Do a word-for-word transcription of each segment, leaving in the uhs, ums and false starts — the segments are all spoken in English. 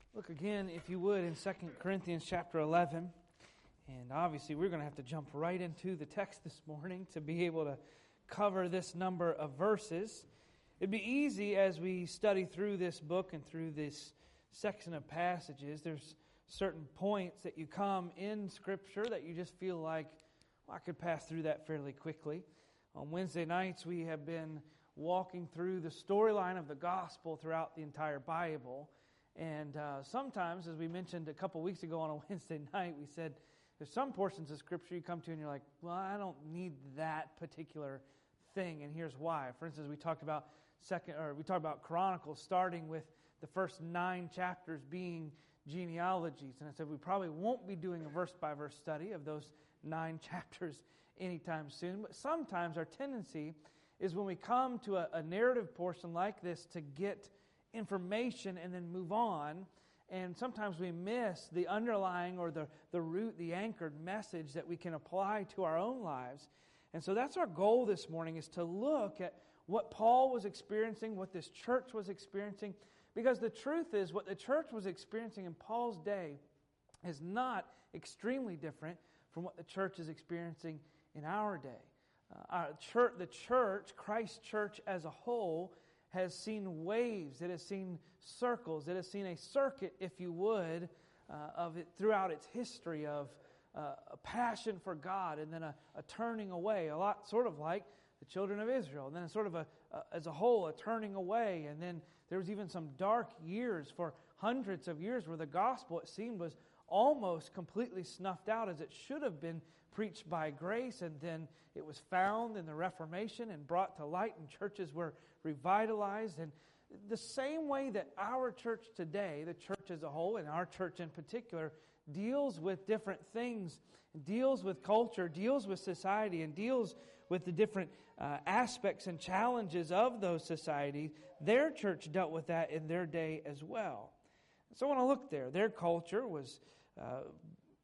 Look again, if you would, in Second Corinthians chapter eleven. And obviously we're going to have to jump right into the text this morning to be able to cover this number of verses. It'd be easy as we study through this book and through this section of passages. There's certain points that you come in Scripture that you just feel like, well, I could pass through that fairly quickly. On Wednesday nights we have been walking through the storyline of the gospel throughout the entire Bible. And uh, sometimes, as we mentioned a couple weeks ago on a Wednesday night, we said there's some portions of Scripture you come to and you're like, well, I don't need that particular thing, and here's why. For instance, we talked about second, or we talked about Chronicles starting with the first nine chapters being genealogies, and I said we probably won't be doing a verse by verse study of those nine chapters anytime soon. But sometimes our tendency is when we come to a, a narrative portion like this to get information and then move on, and sometimes we miss the underlying or the, the root, the anchored message that we can apply to our own lives. And so that's our goal this morning, is to look at what Paul was experiencing, what this church was experiencing, because the truth is what the church was experiencing in Paul's day is not extremely different from what the church is experiencing in our day. Uh, our church, the church, Christ's church as a whole, has seen waves, it has seen circles, it has seen a circuit, if you would, uh, of it throughout its history of uh, a passion for God and then a, a turning away, a lot sort of like the children of Israel, and then sort of a, a as a whole a turning away, and then there was even some dark years for hundreds of years where the gospel, it seemed, was almost completely snuffed out as it should have been preached by grace, and then it was found in the Reformation and brought to light, and churches were revitalized. And the same way that our church today, the church as a whole, and our church in particular, deals with different things, deals with culture, deals with society, and deals with the different uh, aspects and challenges of those societies, their church dealt with that in their day as well. So I want to look there. Their culture was uh,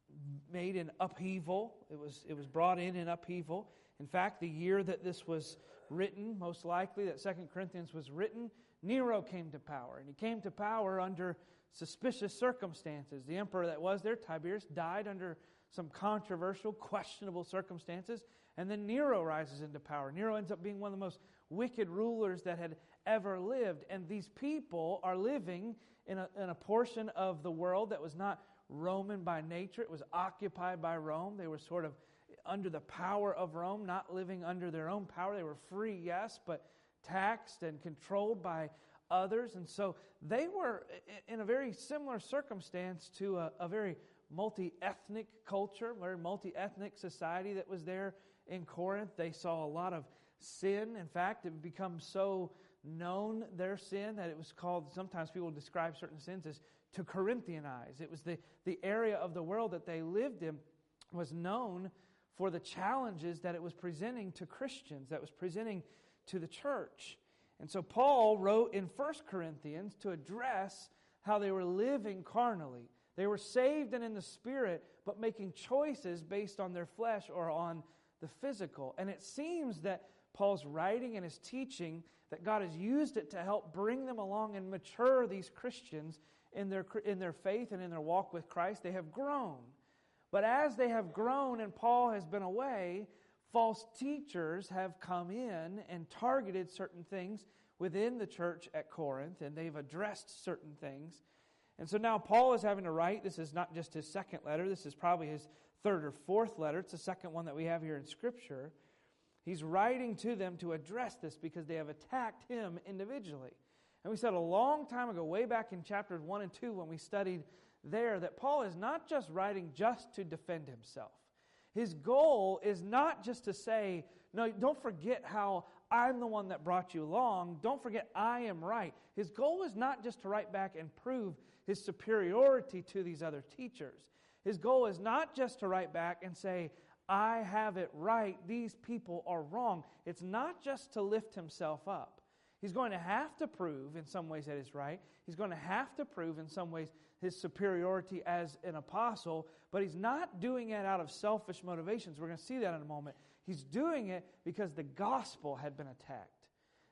made in upheaval. It was it was brought in in upheaval. In fact, the year that this was written, most likely that Second Corinthians was written, Nero came to power. And he came to power under suspicious circumstances. The emperor that was there, Tiberius, died under some controversial, questionable circumstances. And then Nero rises into power. Nero ends up being one of the most wicked rulers that had ever lived. And these people are living in a, in a portion of the world that was not Roman by nature. It was occupied by Rome. They were sort of under the power of Rome, not living under their own power. They were free, yes, but taxed and controlled by others. And so they were in a very similar circumstance to a, a very multi-ethnic culture, very multi-ethnic society that was there in Corinth. They saw a lot of sin. In fact, it had become so known, their sin, that it was called, sometimes people describe certain sins as to Corinthianize. It was the, the area of the world that they lived in was known for the challenges that it was presenting to Christians, that was presenting to the church. And so Paul wrote in First Corinthians to address how they were living carnally. They were saved and in the Spirit, but making choices based on their flesh or on the physical. And it seems that Paul's writing and his teaching, that God has used it to help bring them along and mature these Christians in their, in their faith and in their walk with Christ. They have grown. But as they have grown and Paul has been away, false teachers have come in and targeted certain things within the church at Corinth, and they've addressed certain things. And so now Paul is having to write. This is not just his second letter. This is probably his third or fourth letter. It's the second one that we have here in Scripture. He's writing to them to address this because they have attacked him individually. And we said a long time ago, way back in chapters one and two when we studied there, that Paul is not just writing just to defend himself. His goal is not just to say, no, don't forget how I'm the one that brought you along. Don't forget I am right. His goal is not just to write back and prove his superiority to these other teachers. His goal is not just to write back and say, I have it right, these people are wrong. It's not just to lift himself up. He's going to have to prove in some ways that he's right. He's going to have to prove in some ways his superiority as an apostle, but he's not doing it out of selfish motivations. We're going to see that in a moment. He's doing it because the gospel had been attacked.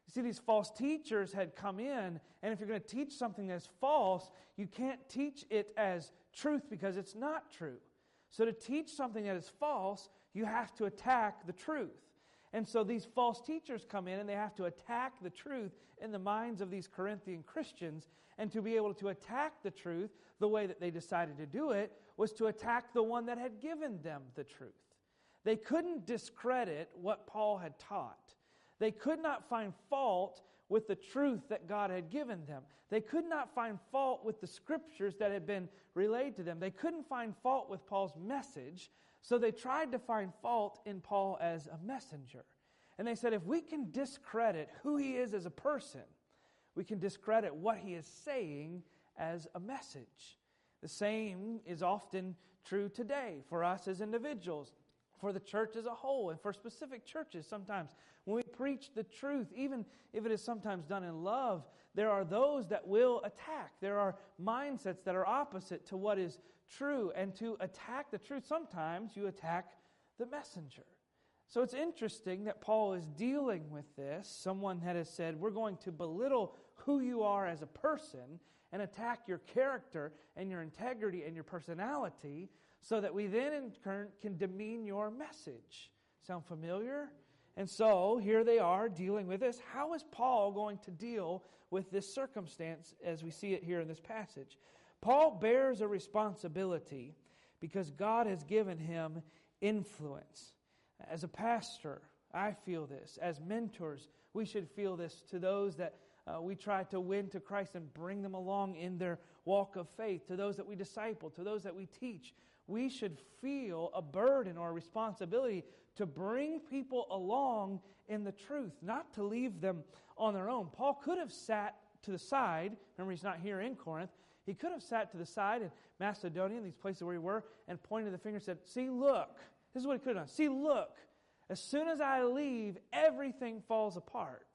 You see, these false teachers had come in, and if you're going to teach something that's false, you can't teach it as truth because it's not true. So to teach something that is false, you have to attack the truth. And so these false teachers come in and they have to attack the truth in the minds of these Corinthian Christians. And to be able to attack the truth, the way that they decided to do it was to attack the one that had given them the truth. They couldn't discredit what Paul had taught. They could not find fault with the truth that God had given them. They could not find fault with the scriptures that had been relayed to them. They couldn't find fault with Paul's message, so they tried to find fault in Paul as a messenger. And they said, if we can discredit who he is as a person, we can discredit what he is saying as a message. The same is often true today for us as individuals, for the church as a whole, and for specific churches sometimes. When we preach the truth, even if it is sometimes done in love, there are those that will attack. There are mindsets that are opposite to what is true. And to attack the truth, sometimes you attack the messenger. So it's interesting that Paul is dealing with this. Someone that has said, we're going to belittle who you are as a person and attack your character and your integrity and your personality so that we then in turn can demean your message. Sound familiar? And so here they are dealing with this. How is Paul going to deal with this circumstance as we see it here in this passage? Paul bears a responsibility because God has given him influence. As a pastor, I feel this. As mentors, we should feel this to those that uh, we try to win to Christ and bring them along in their walk of faith, to those that we disciple, to those that we teach. We should feel a burden or a responsibility to bring people along in the truth, not to leave them on their own. Paul could have sat to the side. Remember, he's not here in Corinth. He could have sat to the side in Macedonia, in these places where we were, and pointed the finger and said, see, look. This is what he could have done. See, look. As soon as I leave, everything falls apart.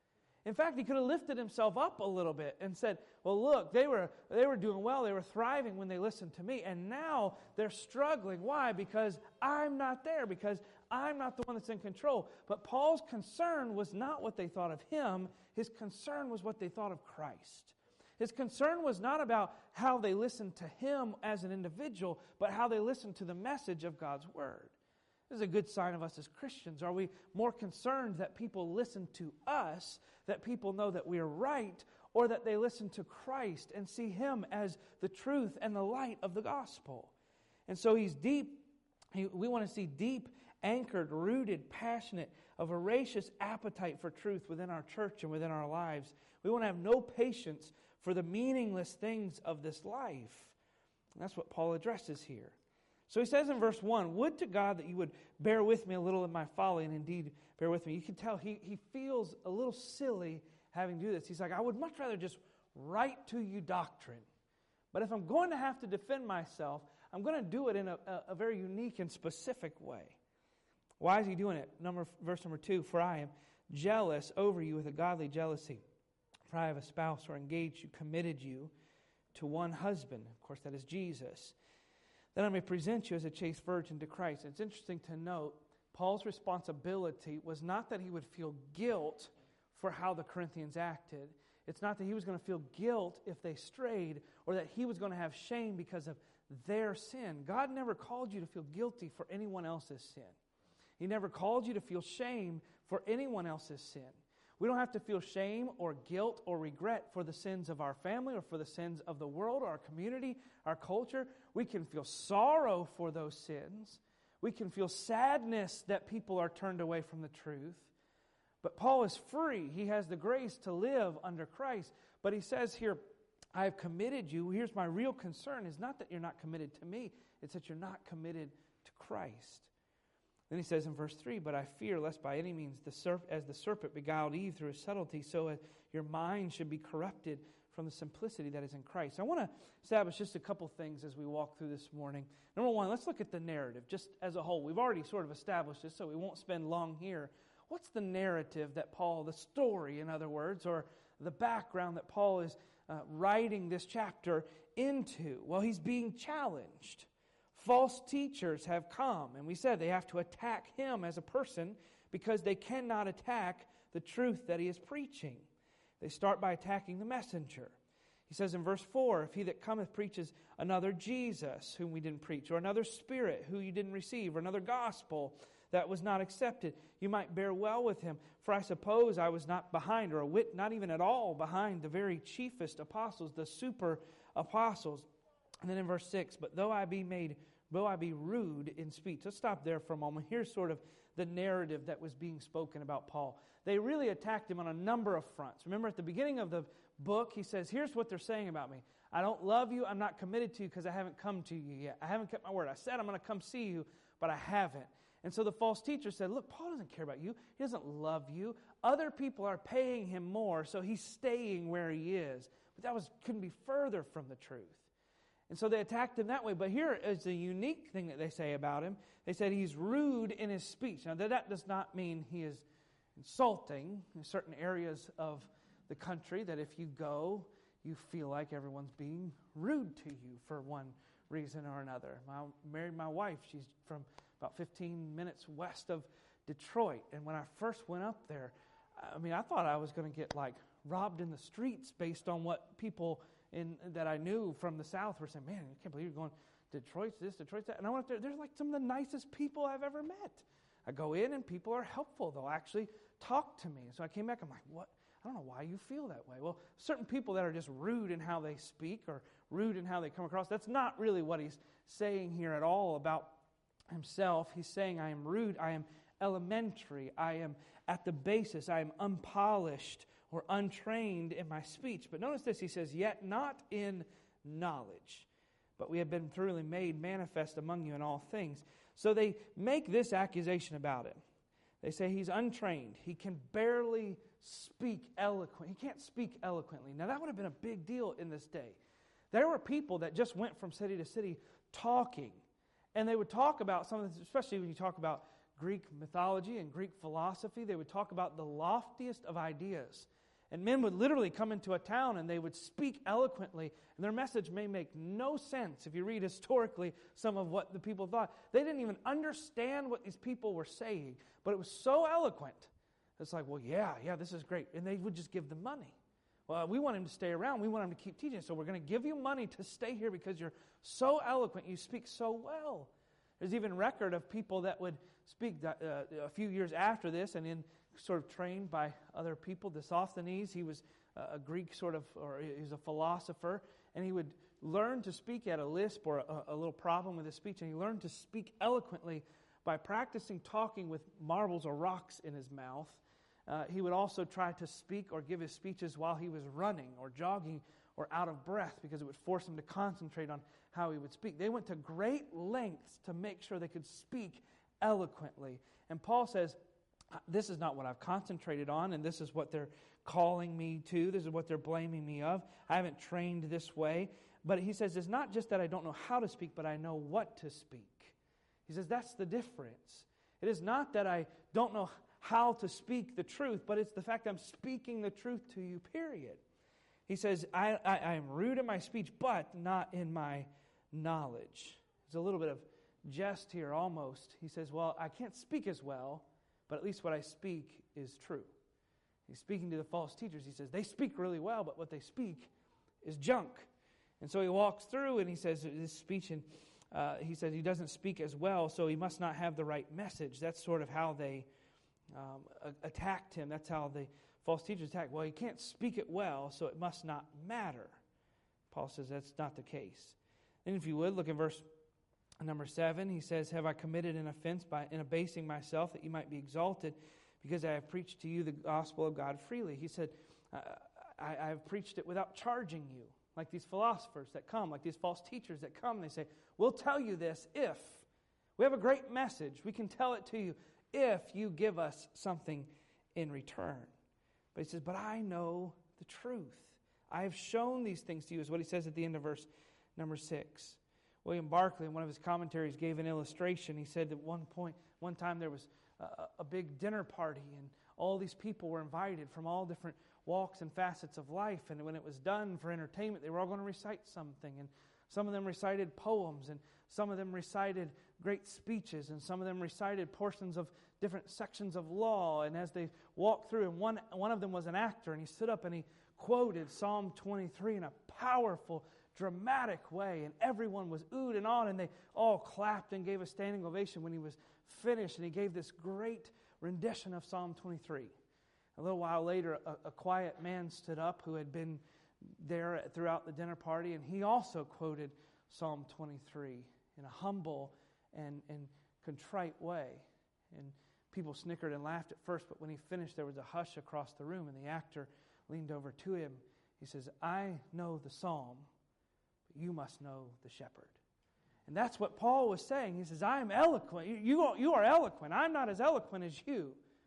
In fact, he could have lifted himself up a little bit and said, well, look, they were they were doing well. They were thriving when they listened to me. And now they're struggling. Why? Because I'm not there. Because I'm not the one that's in control. But Paul's concern was not what they thought of him. His concern was what they thought of Christ. His concern was not about how they listened to him as an individual, but how they listened to the message of God's Word. This is a good sign of us as Christians. Are we more concerned that people listen to us, that people know that we are right, or that they listen to Christ and see Him as the truth and the light of the gospel? And so he's deep, he, we want to see deep, anchored, rooted, passionate, a voracious appetite for truth within our church and within our lives. We want to have no patience for the meaningless things of this life. And that's what Paul addresses here. So he says in verse one, would to God that you would bear with me a little in my folly, and indeed bear with me. You can tell he, he feels a little silly having to do this. He's like, I would much rather just write to you doctrine. But if I'm going to have to defend myself, I'm going to do it in a, a, a very unique and specific way. Why is he doing it? Number, verse number two, for I am jealous over you with a godly jealousy. For I have a spouse or engaged you, committed you to one husband. Of course, that is Jesus. That I may present you as a chaste virgin to Christ. It's interesting to note, Paul's responsibility was not that he would feel guilt for how the Corinthians acted. It's not that he was going to feel guilt if they strayed, or that he was going to have shame because of their sin. God never called you to feel guilty for anyone else's sin. He never called you to feel shame for anyone else's sin. We don't have to feel shame or guilt or regret for the sins of our family or for the sins of the world or our community, our culture. We can feel sorrow for those sins. We can feel sadness that people are turned away from the truth. But Paul is free. He has the grace to live under Christ. But he says here, I have committed you. Here's my real concern is not that you're not committed to me. It's that you're not committed to Christ. Then he says in verse three, but I fear lest by any means, the serp- as the serpent beguiled Eve through his subtlety, so uh, your mind should be corrupted from the simplicity that is in Christ. I want to establish just a couple things as we walk through this morning. Number one, let's look at the narrative just as a whole. We've already sort of established this, so we won't spend long here. What's the narrative that Paul, the story, in other words, or the background that Paul is uh, writing this chapter into? Well, he's being challenged. False teachers have come, and we said they have to attack him as a person because they cannot attack the truth that he is preaching. They start by attacking the messenger. He says in verse four, if he that cometh preaches another Jesus, whom we didn't preach, or another spirit, who you didn't receive, or another gospel that was not accepted, you might bear well with him. For I suppose I was not behind, or a whit, not even at all behind, the very chiefest apostles, the super apostles. And then in verse six, but though I be made, though I be rude in speech. Let's stop there for a moment. Here's sort of the narrative that was being spoken about Paul. They really attacked him on a number of fronts. Remember at the beginning of the book, he says, here's what they're saying about me. I don't love you. I'm not committed to you because I haven't come to you yet. I haven't kept my word. I said I'm going to come see you, but I haven't. And so the false teacher said, look, Paul doesn't care about you. He doesn't love you. Other people are paying him more, so he's staying where he is. But that was couldn't be further from the truth. And so they attacked him that way. But here is the unique thing that they say about him. They said he's rude in his speech. Now, that does not mean he is insulting in certain areas of the country, that if you go, you feel like everyone's being rude to you for one reason or another. I married my wife. She's from about fifteen minutes west of Detroit. And when I first went up there, I mean, I thought I was going to get like robbed in the streets based on what people in that I knew from the South were saying. Man, I can't believe you're going to Detroit's this, Detroit's that. And I went up there. There's like some of the nicest people I've ever met. I go in and people are helpful. They'll actually talk to me. So I came back. I'm like, what? I don't know why you feel that way. Well, certain people that are just rude in how they speak or rude in how they come across, that's not really what he's saying here at all about himself. He's saying, I am rude, I am elementary, I am at the basis, I am unpolished or untrained in my speech. But notice this, he says, yet not in knowledge, but we have been thoroughly made manifest among you in all things. So they make this accusation about him. They say he's untrained, he can barely speak eloquent. He can't speak eloquently. Now that would have been a big deal in this day. There were people that just went from city to city talking. And they would talk about some of this, especially when you talk about Greek mythology and Greek philosophy, they would talk about the loftiest of ideas. And men would literally come into a town and they would speak eloquently, and their message may make no sense if you read historically some of what the people thought. They didn't even understand what these people were saying, but it was so eloquent. It's like, well, yeah, yeah, this is great. And they would just give them money. Well, we want him to stay around. We want him to keep teaching. So we're going to give you money to stay here because you're so eloquent. You speak so well. There's even record of people that would speak that, uh, a few years after this and in sort of trained by other people. Demosthenes, he was a Greek sort of, or he was a philosopher, and he would learn to speak at a lisp or a, a little problem with his speech, and he learned to speak eloquently by practicing talking with marbles or rocks in his mouth. Uh, he would also try to speak or give his speeches while he was running or jogging or out of breath because it would force him to concentrate on how he would speak. They went to great lengths to make sure they could speak eloquently. And Paul says, this is not what I've concentrated on, and this is what they're calling me to. This is what they're blaming me of. I haven't trained this way. But he says, it's not just that I don't know how to speak, but I know what to speak. He says, that's the difference. It is not that I don't know how to speak the truth, but it's the fact that I'm speaking the truth to you, period. He says, I, I, I am rude in my speech, but not in my knowledge. There's a little bit of jest here almost. He says, well, I can't speak as well, but at least what I speak is true. He's speaking to the false teachers. He says, they speak really well, but what they speak is junk. And so he walks through and he says, this speech, and uh, he says he doesn't speak as well, so he must not have the right message. That's sort of how they um, attacked him. That's how the false teachers attacked. Well, he can't speak it well, so it must not matter. Paul says that's not the case. And if you would, look at verse number seven. He says, have I committed an offense by in abasing myself that you might be exalted, because I have preached to you the gospel of God freely? He said, I, I have preached it without charging you. Like these philosophers that come, like these false teachers that come, they say, we'll tell you this if. We have a great message. We can tell it to you if you give us something in return. But he says, but I know the truth. I have shown these things to you, is what he says at the end of verse number six. William Barclay, in one of his commentaries, gave an illustration. He said at one point, one time there was a, a big dinner party, and all these people were invited from all different walks and facets of life. And when it was done for entertainment, they were all going to recite something. And some of them recited poems, and some of them recited great speeches, and some of them recited portions of different sections of law. And as they walked through, and one, one of them was an actor, and he stood up and he quoted Psalm twenty-three in a powerful, dramatic way. And everyone was oohed and awed, and they all clapped and gave a standing ovation when he was finished. And he gave this great rendition of Psalm twenty-three. A little while later, a, a quiet man stood up who had been there throughout the dinner party, and he also quoted Psalm twenty-three in a humble and, and contrite way. And people snickered and laughed at first, but when he finished, there was a hush across the room, and the actor leaned over to him. He says, "I know the psalm, but you must know the shepherd." And that's what Paul was saying. He says, "I am eloquent. You are, you are eloquent. I'm not as eloquent as you.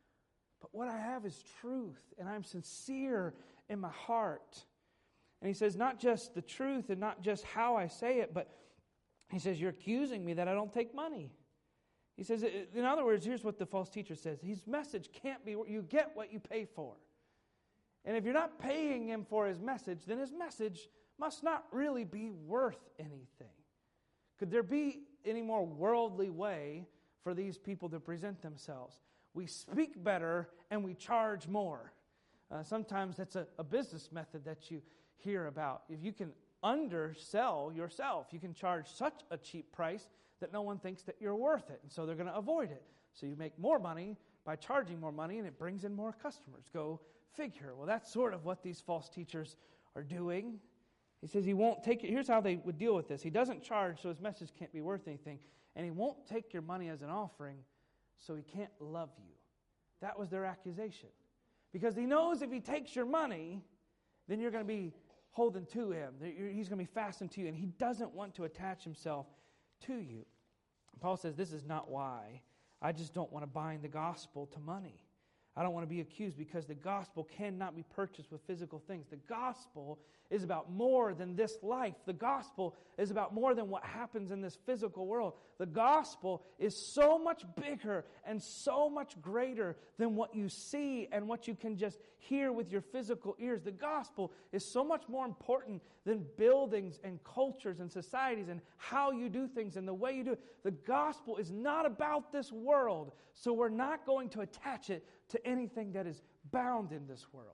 But what I have is truth, and I'm sincere in my heart." And he says, not just the truth and not just how I say it, but he says, "You're accusing me that I don't take money." He says, in other words, here's what the false teacher says. His message can't be, you get what you pay for. And if you're not paying him for his message, then his message must not really be worth anything. Could there be any more worldly way for these people to present themselves? We speak better and we charge more. Uh, sometimes that's a, a business method that you hear about. If you can undersell yourself, you can charge such a cheap price that no one thinks that you're worth it. And so they're going to avoid it. So you make more money by charging more money, and it brings in more customers. Go figure. Well, that's sort of what these false teachers are doing. He says he won't take it. Here's how they would deal with this. He doesn't charge, so his message can't be worth anything. And he won't take your money as an offering, so he can't love you. That was their accusation. Because he knows if he takes your money, then you're going to be holding to him. He's going to be fastened to you, and he doesn't want to attach himself to you. Paul says, this is not why. I just don't want to bind the gospel to money. I don't want to be accused because the gospel cannot be purchased with physical things. The gospel is about more than this life. The gospel is about more than what happens in this physical world. The gospel is so much bigger and so much greater than what you see and what you can just hear with your physical ears. The gospel is so much more important than buildings and cultures and societies and how you do things and the way you do it. The gospel is not about this world, so we're not going to attach it to anything that is bound in this world.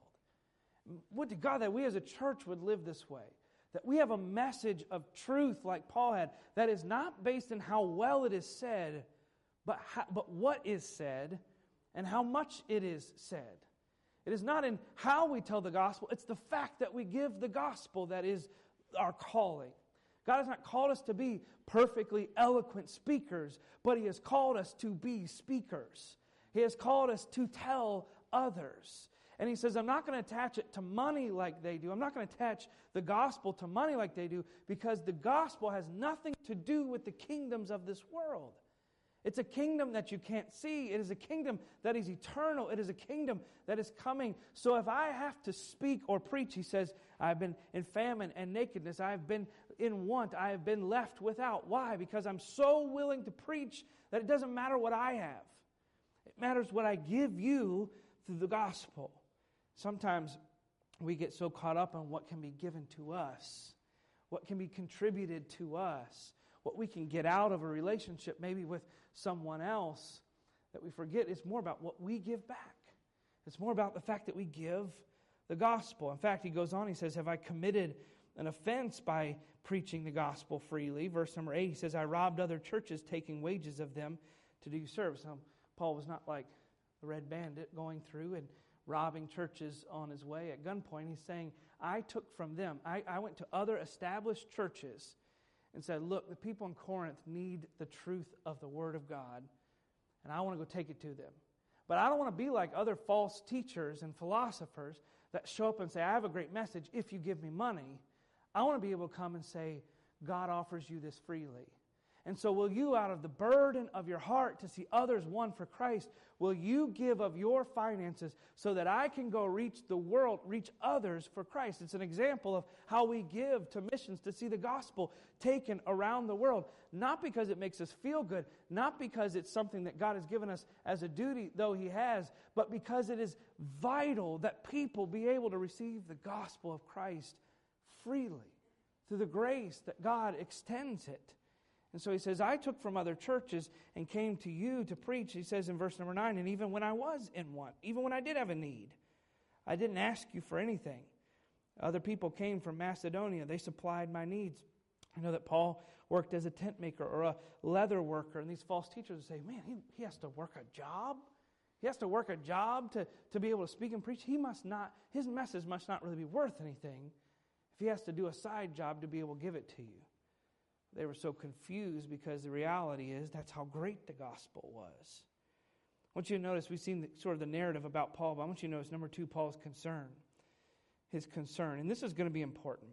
Would to God that we as a church would live this way. That we have a message of truth like Paul had that is not based in how well it is said, but, how, but what is said and how much it is said. It is not in how we tell the gospel, it's the fact that we give the gospel that is our calling. God has not called us to be perfectly eloquent speakers, but He has called us to be speakers. He has called us to tell others. And He says, I'm not going to attach it to money like they do. I'm not going to attach the gospel to money like they do because the gospel has nothing to do with the kingdoms of this world. It's a kingdom that you can't see. It is a kingdom that is eternal. It is a kingdom that is coming. So if I have to speak or preach, He says, I've been in famine and nakedness. I've been in want. I have been left without. Why? Because I'm so willing to preach that it doesn't matter what I have. It matters what I give you through the gospel. Sometimes we get so caught up on what can be given to us, what can be contributed to us, what we can get out of a relationship maybe with someone else, that we forget it's more about what we give back. It's more about the fact that we give the gospel. In fact, he goes on, he says, have I committed an offense by preaching the gospel freely? Verse number eight, he says, I robbed other churches, taking wages of them to do service. Now, Paul was not like the red bandit going through and robbing churches on his way at gunpoint. He's saying, I took from them. I, I went to other established churches and said, look, the people in Corinth need the truth of the Word of God, and I want to go take it to them. But I don't want to be like other false teachers and philosophers that show up and say, I have a great message if you give me money. I want to be able to come and say, God offers you this freely. And so will you, out of the burden of your heart to see others won for Christ, will you give of your finances so that I can go reach the world, reach others for Christ? It's an example of how we give to missions to see the gospel taken around the world. Not because it makes us feel good, not because it's something that God has given us as a duty, though He has, but because it is vital that people be able to receive the gospel of Christ freely through the grace that God extends it. And so he says, I took from other churches and came to you to preach. He says in verse number nine, and even when I was in want, even when I did have a need, I didn't ask you for anything. Other people came from Macedonia. They supplied my needs. I know that Paul worked as a tent maker or a leather worker, and these false teachers would say, man, he, he has to work a job? He has to work a job to, to be able to speak and preach? He must not, his message must not really be worth anything if he has to do a side job to be able to give it to you. They were so confused because the reality is that's how great the gospel was. I want you to notice, we've seen the, sort of the narrative about Paul, but I want you to notice, number two, Paul's concern. His concern. And this is going to be important.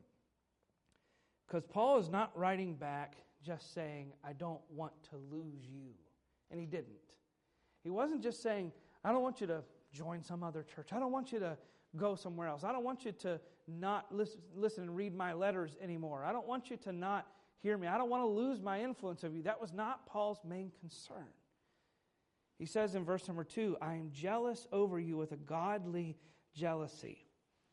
Because Paul is not writing back just saying, I don't want to lose you. And he didn't. He wasn't just saying, I don't want you to join some other church. I don't want you to go somewhere else. I don't want you to not listen, listen and read my letters anymore. I don't want you to not hear me. I don't want to lose my influence of you. That was not Paul's main concern. He says in verse number two, I am jealous over you with a godly jealousy.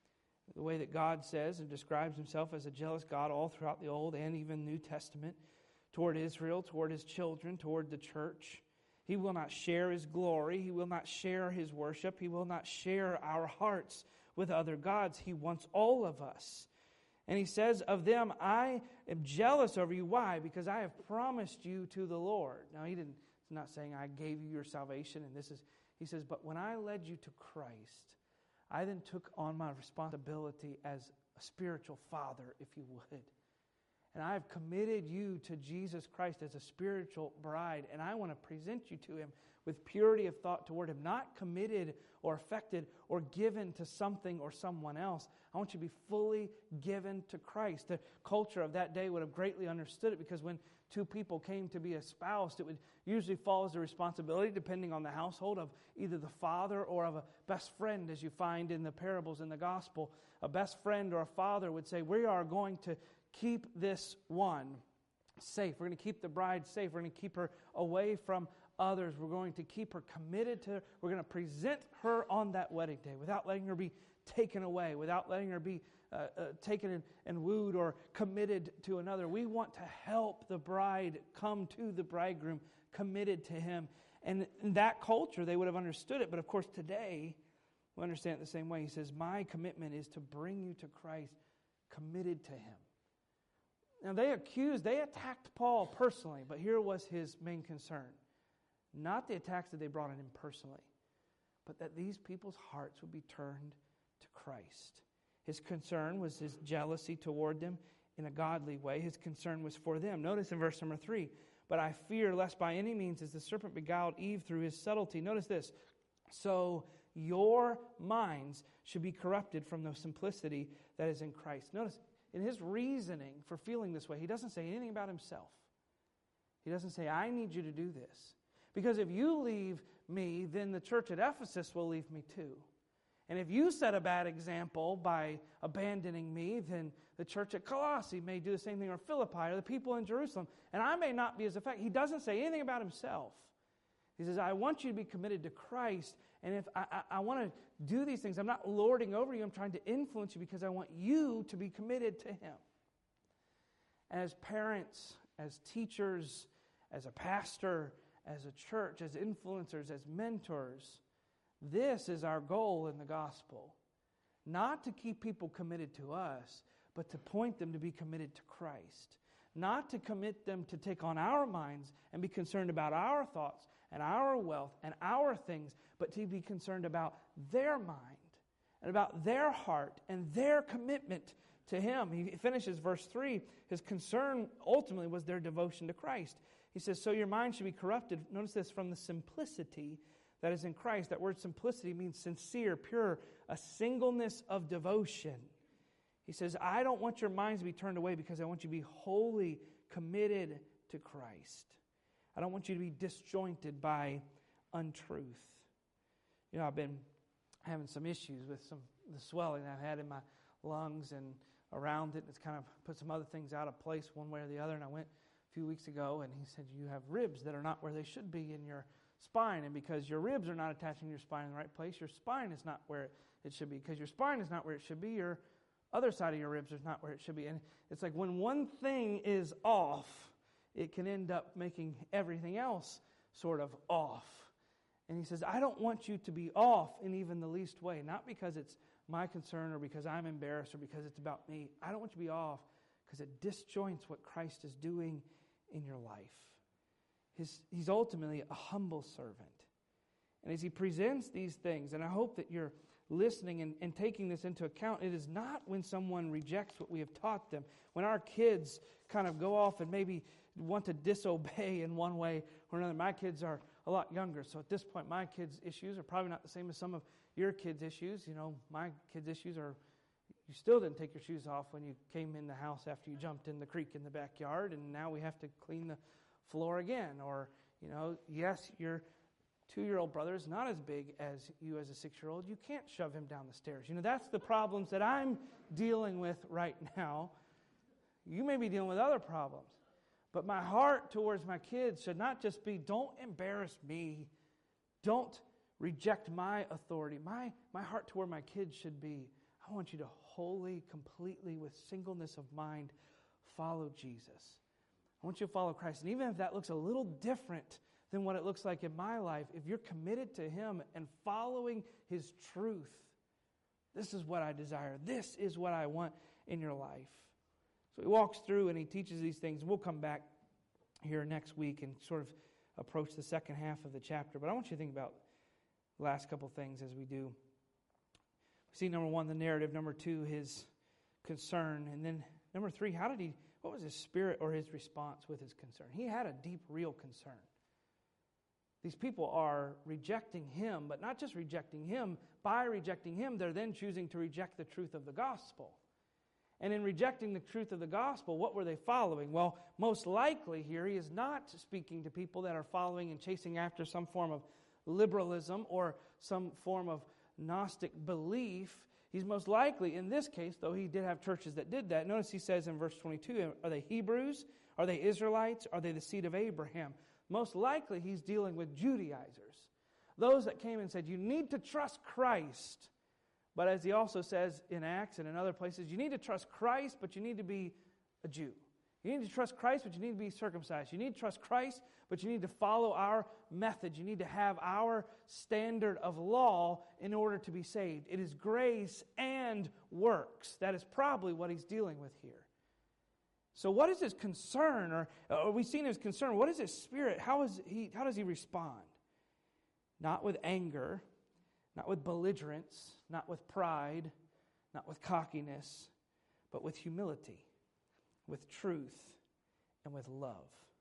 The way that God says and describes himself as a jealous God all throughout the Old and even New Testament, toward Israel, toward his children, toward the church. He will not share his glory. He will not share his worship. He will not share our hearts with other gods. He wants all of us. And he says of them, I am jealous over you. Why? Because I have promised you to the Lord. Now, he didn't, he's not saying I gave you your salvation, and this is, he says, but when I led you to Christ, I then took on my responsibility as a spiritual father, if you would. And I have committed you to Jesus Christ as a spiritual bride, and I want to present you to him with purity of thought toward him, not committed or affected or given to something or someone else. I want you to be fully given to Christ. The culture of that day would have greatly understood it, because when two people came to be espoused, it would usually fall as a responsibility, depending on the household, of either the father or of a best friend, as you find in the parables in the gospel. A best friend or a father would say, we are going to keep this one safe. We're going to keep the bride safe. We're going to keep her away from others. We're going to keep her committed to her. We're going to present her on that wedding day without letting her be taken away, without letting her be uh, uh, taken and, and wooed or committed to another. We want to help the bride come to the bridegroom committed to him. And in that culture, they would have understood it. But of course, today, we understand it the same way. He says, my commitment is to bring you to Christ committed to him. Now, they accused, they attacked Paul personally, but here was his main concern. Not the attacks that they brought on him personally, but that these people's hearts would be turned to Christ. His concern was his jealousy toward them in a godly way. His concern was for them. Notice in verse number three, but I fear lest by any means as the serpent beguiled Eve through his subtlety. Notice this, so your minds should be corrupted from the simplicity that is in Christ. Notice, in his reasoning for feeling this way, he doesn't say anything about himself. He doesn't say, I need you to do this. Because if you leave me, then the church at Ephesus will leave me too. And if you set a bad example by abandoning me, then the church at Colossae may do the same thing, or Philippi, or the people in Jerusalem. And I may not be as effective. He doesn't say anything about himself. He says, I want you to be committed to Christ. And if I, I, I want to do these things, I'm not lording over you. I'm trying to influence you because I want you to be committed to him. As parents, as teachers, as a pastor, as a church, as influencers, as mentors, this is our goal in the gospel. Not to keep people committed to us, but to point them to be committed to Christ. Not to commit them to take on our minds and be concerned about our thoughts and our wealth and our things, but to be concerned about their mind and about their heart and their commitment to him. He finishes verse three. His concern ultimately was their devotion to Christ. He says, so your mind should be corrupted. Notice this, from the simplicity that is in Christ. That word simplicity means sincere, pure, a singleness of devotion. He says, I don't want your minds to be turned away because I want you to be wholly committed to Christ. I don't want you to be disjointed by untruth. You know, I've been having some issues with some the swelling I've had in my lungs and around it. It's kind of put some other things out of place one way or the other. And I went a few weeks ago, and he said, you have ribs that are not where they should be in your spine. And because your ribs are not attaching your spine in the right place, your spine is not where it should be. Because your spine is not where it should be, your other side of your ribs is not where it should be. And it's like when one thing is off, it can end up making everything else sort of off. And he says, I don't want you to be off in even the least way, not because it's my concern or because I'm embarrassed or because it's about me. I don't want you to be off because it disjoints what Christ is doing in your life. His, he's ultimately a humble servant. And as he presents these things, and I hope that you're listening and, and taking this into account, it is not when someone rejects what we have taught them. When our kids kind of go off and maybe want to disobey in one way or another. My kids are a lot younger, so at this point my kids' issues are probably not the same as some of your kids' issues. You know, my kids' issues are, you still didn't take your shoes off when you came in the house after you jumped in the creek in the backyard, and now we have to clean the floor again. Or, you know, yes, your two-year-old brother is not as big as you as a six-year-old. You can't shove him down the stairs. You know, that's the problems that I'm dealing with right now. You may be dealing with other problems. But my heart towards my kids should not just be, don't embarrass me. Don't reject my authority. My, my heart toward my kids should be, I want you to wholly, completely, with singleness of mind, follow Jesus. I want you to follow Christ. And even if that looks a little different than what it looks like in my life, if you're committed to Him and following His truth, this is what I desire. This is what I want in your life. So he walks through and he teaches these things. We'll come back here next week and sort of approach the second half of the chapter. But I want you to think about the last couple things as we do. We see, number one, the narrative. Number two, his concern. And then number three, how did he, what was his spirit or his response with his concern? He had a deep, real concern. These people are rejecting him, but not just rejecting him. By rejecting him, they're then choosing to reject the truth of the gospel. And in rejecting the truth of the gospel, what were they following? Well, most likely here, he is not speaking to people that are following and chasing after some form of liberalism or some form of Gnostic belief. He's most likely, in this case, though he did have churches that did that. Notice he says in verse twenty-two, are they Hebrews? Are they Israelites? Are they the seed of Abraham? Most likely he's dealing with Judaizers. Those that came and said, you need to trust Christ. But as he also says in Acts and in other places, you need to trust Christ, but you need to be a Jew. You need to trust Christ, but you need to be circumcised. You need to trust Christ, but you need to follow our method. You need to have our standard of law in order to be saved. It is grace and works. That is probably what he's dealing with here. So what is his concern? Or are we seeing his concern? What is his spirit? How is he? How does he respond? Not with anger, not with belligerence, not with pride, not with cockiness, but with humility, with truth, and with love.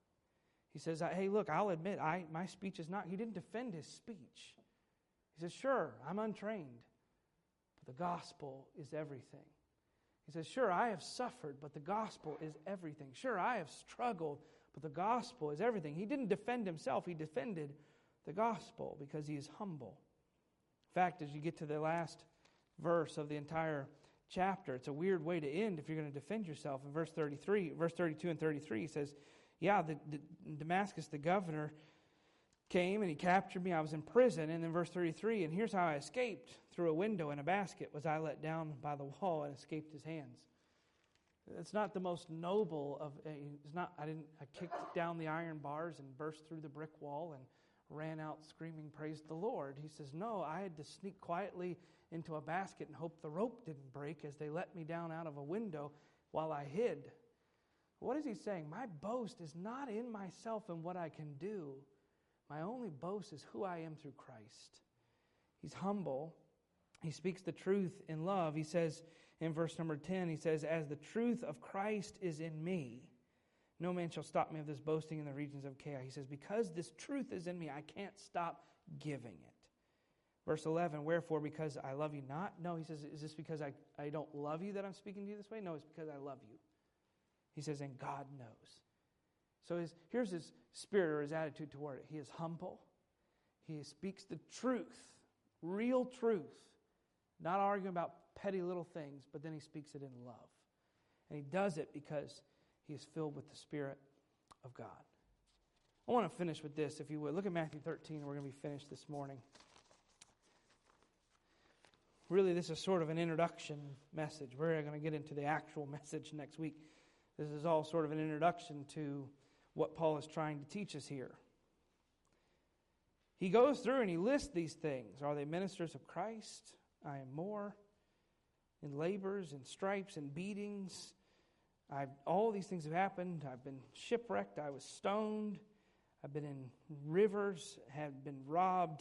He says, hey, look, I'll admit, I my speech is not, he didn't defend his speech. He says, sure, I'm untrained, but the gospel is everything. He says, sure, I have suffered, but the gospel is everything. Sure, I have struggled, but the gospel is everything. He didn't defend himself, he defended the gospel because he is humble. In fact, as you get to the last verse of the entire chapter, it's a weird way to end if you're going to defend yourself. In verse thirty-three, verse thirty-two and thirty-three, he says, yeah, the, the Damascus, the governor, came and he captured me. I was in prison. And then verse thirty-three, and here's how I escaped. Through a window in a basket was I let down by the wall and escaped his hands. It's not the most noble of, it's not, I didn't, I kicked down the iron bars and burst through the brick wall and ran out screaming, praise the Lord. He says, no, I had to sneak quietly into a basket and hope the rope didn't break as they let me down out of a window while I hid. What is he saying? My boast is not in myself and what I can do. My only boast is who I am through Christ. He's humble. He speaks the truth in love. He says in verse number ten, he says, as the truth of Christ is in me, no man shall stop me of this boasting in the regions of Achaia. He says, because this truth is in me, I can't stop giving it. Verse eleven, wherefore, because I love you not? No, he says, is this because I, I don't love you that I'm speaking to you this way? No, it's because I love you. He says, and God knows. So his, here's his spirit or his attitude toward it. He is humble. He speaks the truth, real truth, not arguing about petty little things, but then he speaks it in love. And he does it because he is filled with the Spirit of God. I want to finish with this, if you would. Look at Matthew thirteen, and we're going to be finished this morning. Really, this is sort of an introduction message. We're going to get into the actual message next week. This is all sort of an introduction to what Paul is trying to teach us here. He goes through and he lists these things. Are they ministers of Christ? I am more. In labors and stripes and beatings. I've, all these things have happened. I've been shipwrecked. I was stoned. I've been in rivers, have been robbed,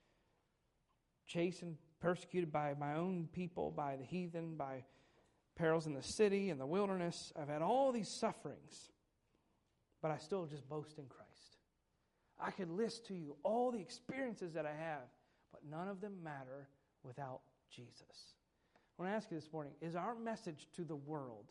chastened, persecuted by my own people, by the heathen, by perils in the city and the wilderness. I've had all these sufferings, but I still just boast in Christ. I could list to you all the experiences that I have, but none of them matter without Jesus. I want to ask you this morning, is our message to the world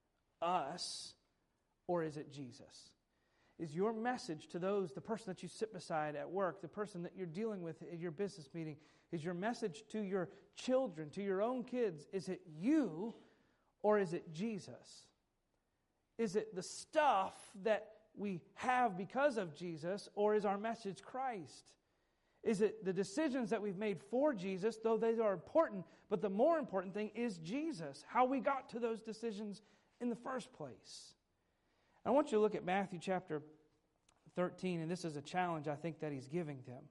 us, or is it Jesus? Is your message to those, the person that you sit beside at work, the person that you're dealing with at your business meeting, is your message to your children, to your own kids, is it you, or is it Jesus? Is it the stuff that we have because of Jesus, or is our message Christ? Is it the decisions that we've made for Jesus, though they are important, but the more important thing is Jesus, how we got to those decisions in the first place. I want you to look at Matthew chapter thirteen, and this is a challenge I think that he's giving them.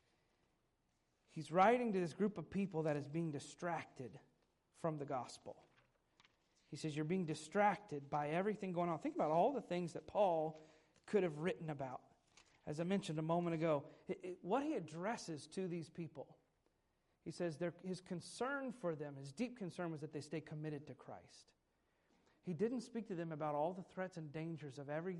He's writing to this group of people that is being distracted from the gospel. He says, you're being distracted by everything going on. Think about all the things that Paul could have written about. As I mentioned a moment ago, it, it, what he addresses to these people, he says his concern for them, his deep concern was that they stay committed to Christ. He didn't speak to them about all the threats and dangers of every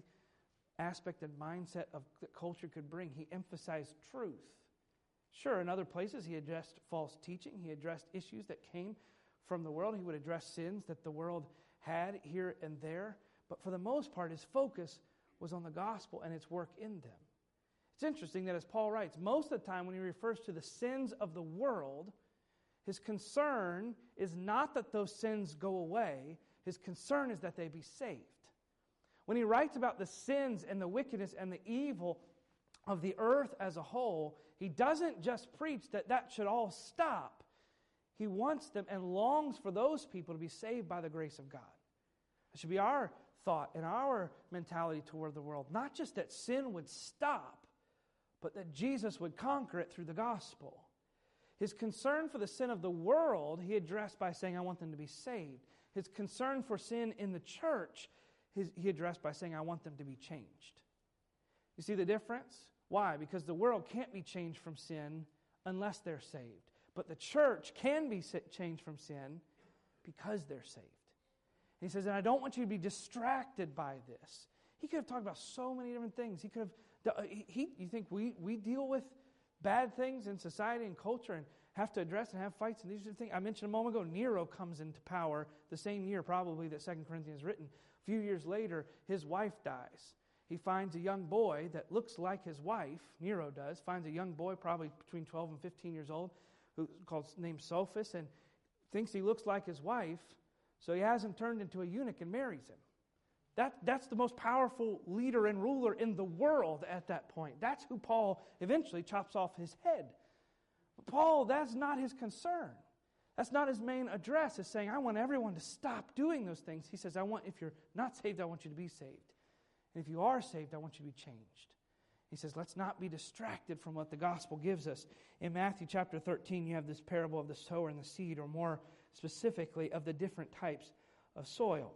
aspect and mindset of that culture could bring. He emphasized truth. Sure, in other places he addressed false teaching. He addressed issues that came from the world. He would address sins that the world had here and there. But for the most part, his focus was on the gospel and its work in them. It's interesting that as Paul writes, most of the time when he refers to the sins of the world, his concern is not that those sins go away. His concern is that they be saved. When he writes about the sins and the wickedness and the evil of the earth as a whole, he doesn't just preach that that should all stop. He wants them and longs for those people to be saved by the grace of God. It should be our thought and our mentality toward the world. Not just that sin would stop, but that Jesus would conquer it through the gospel. His concern for the sin of the world, he addressed by saying, I want them to be saved. His concern for sin in the church, his, he addressed by saying, I want them to be changed. You see the difference? Why? Because the world can't be changed from sin unless they're saved. But the church can be changed from sin because they're saved. And he says, and I don't want you to be distracted by this. He could have talked about so many different things. He could have, he, you think we, we deal with bad things in society and culture and have to address and have fights and these are the things. I mentioned a moment ago, Nero comes into power the same year probably that Second Corinthians is written. A few years later, his wife dies. He finds a young boy that looks like his wife, Nero does, finds a young boy probably between twelve and fifteen years old, who's called named Sophus, and thinks he looks like his wife, so he has him turned into a eunuch and marries him. That, that's the most powerful leader and ruler in the world at that point. That's who Paul eventually chops off his head. But Paul, that's not his concern. That's not his main address, is saying, I want everyone to stop doing those things. He says, I want, if you're not saved, I want you to be saved. And if you are saved, I want you to be changed. He says, let's not be distracted from what the gospel gives us. In Matthew chapter thirteen, you have this parable of the sower and the seed, or more specifically, of the different types of soil.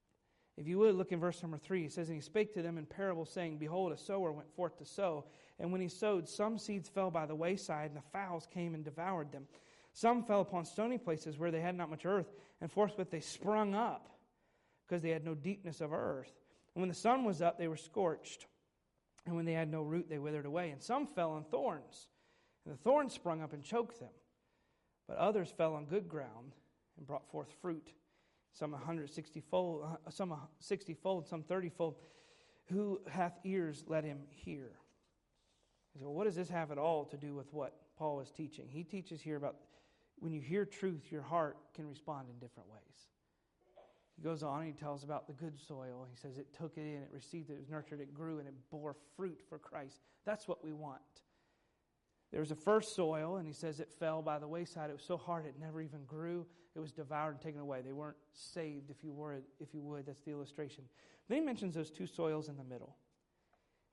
If you would, look in verse number three. It says, and he spake to them in parables, saying, behold, a sower went forth to sow. And when he sowed, some seeds fell by the wayside, and the fowls came and devoured them. Some fell upon stony places where they had not much earth, and forthwith they sprung up, because they had no deepness of earth. And when the sun was up, they were scorched. And when they had no root, they withered away. And some fell on thorns, and the thorns sprung up and choked them. But others fell on good ground and brought forth fruit, some a hundred sixty fold, some a sixty fold, some thirty fold. Who hath ears, let him hear. So, well, what does this have at all to do with what Paul is teaching? He teaches here about when you hear truth, your heart can respond in different ways. He goes on and he tells about the good soil. He says it took it in, it received it, it was nurtured, it grew, and it bore fruit for Christ. That's what we want. There was a first soil, and he says it fell by the wayside. It was so hard it never even grew. It was devoured and taken away. They weren't saved, if you were, if you would. That's the illustration. Then he mentions those two soils in the middle.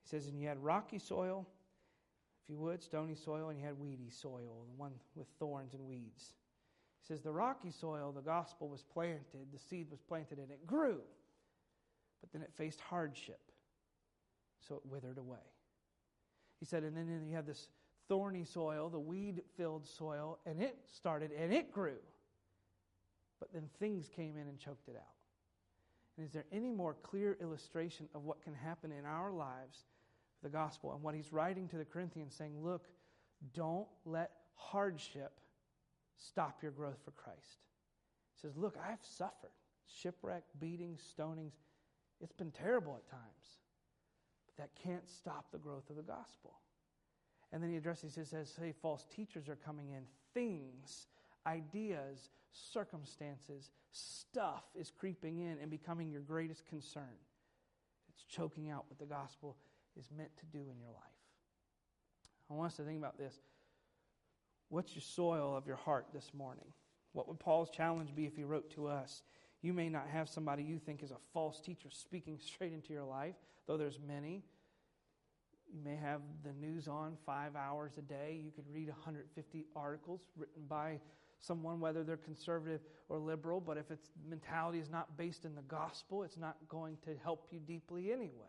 He says, and you had rocky soil, if you would, stony soil, and you had weedy soil, the one with thorns and weeds. He says, the rocky soil, the gospel was planted, the seed was planted, and it grew. But then it faced hardship, so it withered away. He said, and then you have this thorny soil, the weed-filled soil, and it started, and it grew. But then things came in and choked it out. And is there any more clear illustration of what can happen in our lives with the gospel? And what he's writing to the Corinthians saying, look, don't let hardship stop your growth for Christ. He says, look, I've suffered shipwreck, beatings, stonings. It's been terrible at times. But that can't stop the growth of the gospel. And then he addresses, he says, hey, false teachers are coming in. Things, ideas, circumstances, stuff is creeping in and becoming your greatest concern. It's choking out what the gospel is meant to do in your life. I want us to think about this. What's your soil of your heart this morning? What would Paul's challenge be if he wrote to us? You may not have somebody you think is a false teacher speaking straight into your life, though there's many. You may have the news on five hours a day. You could read one hundred fifty articles written by someone, whether they're conservative or liberal, but if its mentality is not based in the gospel, it's not going to help you deeply anyway.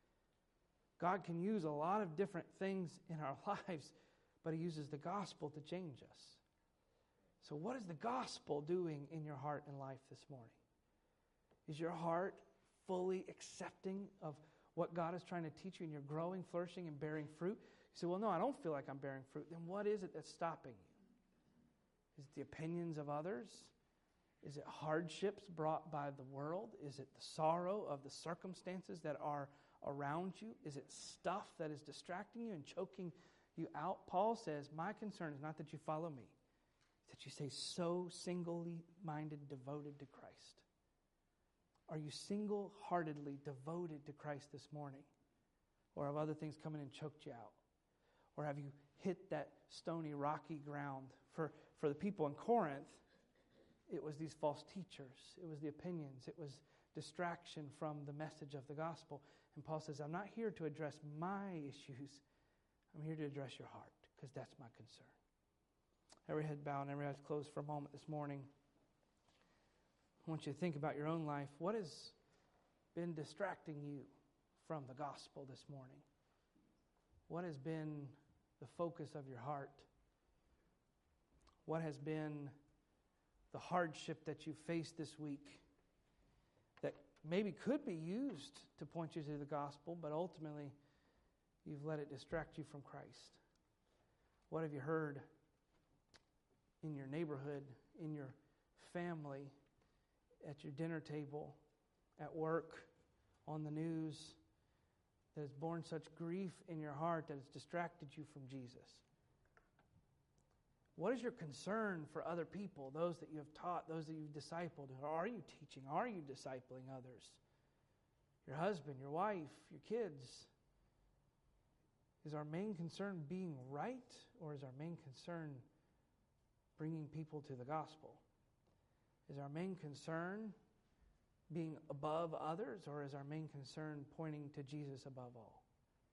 God can use a lot of different things in our lives, but he uses the gospel to change us. So what is the gospel doing in your heart and life this morning? Is your heart fully accepting of what God is trying to teach you and you're growing, flourishing, and bearing fruit? You say, well, no, I don't feel like I'm bearing fruit. Then what is it that's stopping you? Is it the opinions of others? Is it hardships brought by the world? Is it the sorrow of the circumstances that are around you? Is it stuff that is distracting you and choking you out? Paul says, my concern is not that you follow me, it's that you stay so single-minded, devoted to Christ. Are you single-heartedly devoted to Christ this morning? Or have other things come in and choked you out? Or have you hit that stony, rocky ground? For, for the people in Corinth, it was these false teachers. It was the opinions. It was distraction from the message of the gospel. And Paul says, I'm not here to address my issues. I'm here to address your heart, because that's my concern. Every head bowed and every eyes closed for a moment this morning. I want you to think about your own life. What has been distracting you from the gospel this morning? What has been the focus of your heart? What has been the hardship that you faced this week that maybe could be used to point you to the gospel, but ultimately you've let it distract you from Christ? What have you heard in your neighborhood, in your family, at your dinner table, at work, on the news, that has borne such grief in your heart that has distracted you from Jesus? What is your concern for other people, those that you have taught, those that you've discipled? Are you teaching? Are you discipling others? Your husband, your wife, your kids? Is our main concern being right, or is our main concern bringing people to the gospel? Is our main concern being above others, or is our main concern pointing to Jesus above all?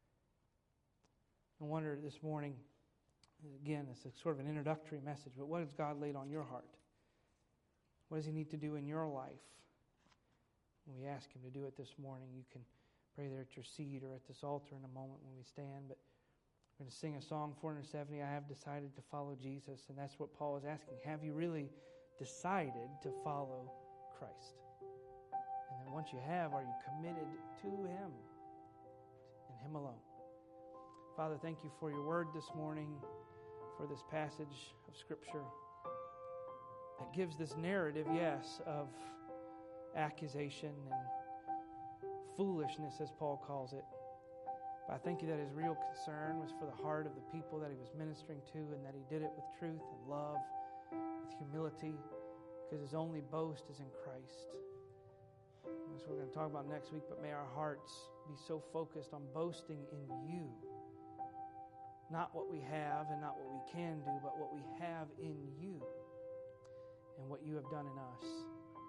I wonder this morning, again, it's a sort of an introductory message, but what has God laid on your heart? What does he need to do in your life? When we ask him to do it this morning, you can pray there at your seat or at this altar in a moment when we stand. But we're going to sing a song, four seventy, I have decided to follow Jesus. And that's what Paul is asking. Have you really decided to follow Christ? And then once you have, are you committed to him and him alone? Father, thank you for your word this morning, for this passage of Scripture that gives this narrative, yes, of accusation and foolishness, as Paul calls it. But I thank you that his real concern was for the heart of the people that he was ministering to, and that he did it with truth and love, with humility, because his only boast is in Christ. That's what we're going to talk about next week, but may our hearts be so focused on boasting in you. Not what we have and not what we can do, but what we have in you and what you have done in us.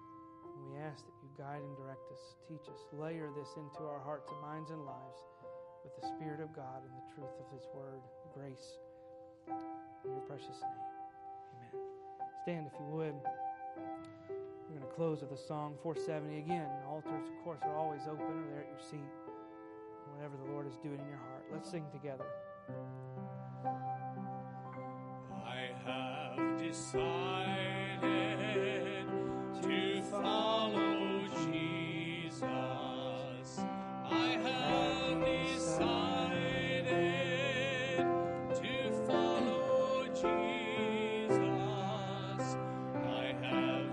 And we ask that you guide and direct us, teach us, layer this into our hearts and minds and lives. with the Spirit of God and the truth of His Word, grace, in your precious name. Amen. Stand if you would. We're going to close with a song, four seventy. Again, altars, of course, are always open or they're at your seat. Whatever the Lord is doing in your heart. Let's sing together. I have decided to follow Jesus. I have decided to follow Jesus. I have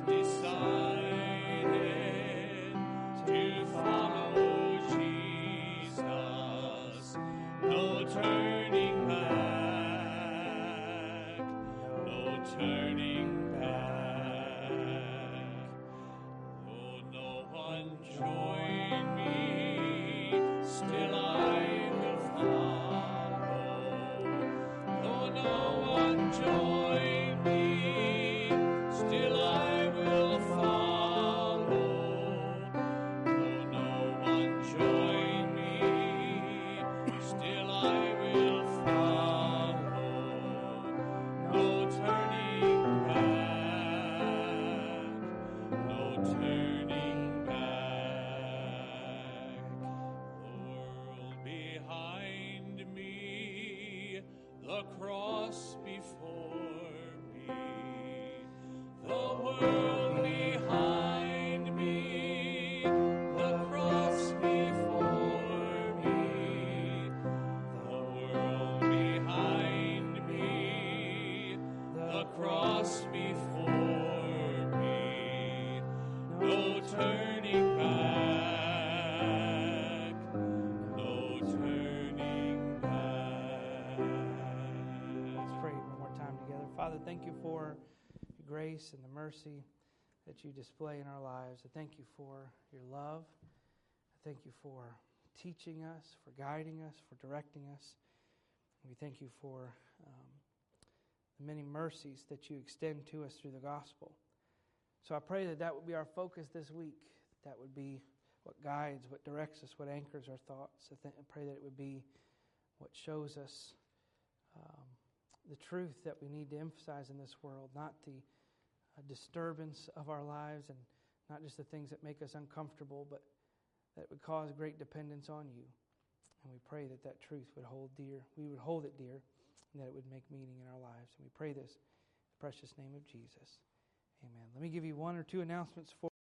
decided to follow Jesus. No turning back. No turning back. Though no one join me, still I will follow. Though no one join me, still I will follow. Though no one join me, still I will follow. No turning back, no turning back. The world behind me, the cross before me. The world behind me, the cross before me. The world behind me, the cross before me. No turning back, no turning back. Let's pray one more time together. Father, thank you for your grace and the mercy that you display in our lives. I thank you for your love. I thank you for teaching us, for guiding us, for directing us. We thank you for um, the many mercies that you extend to us through the gospel. So I pray that that would be our focus this week. That would be what guides, what directs us, what anchors our thoughts. I, th- I pray that it would be what shows us um, the truth that we need to emphasize in this world, not the uh, disturbance of our lives and not just the things that make us uncomfortable, but that would cause great dependence on you. And we pray that that truth would hold dear. We would hold it dear, and that it would make meaning in our lives. And we pray this in the precious name of Jesus. Amen. Let me give you one or two announcements for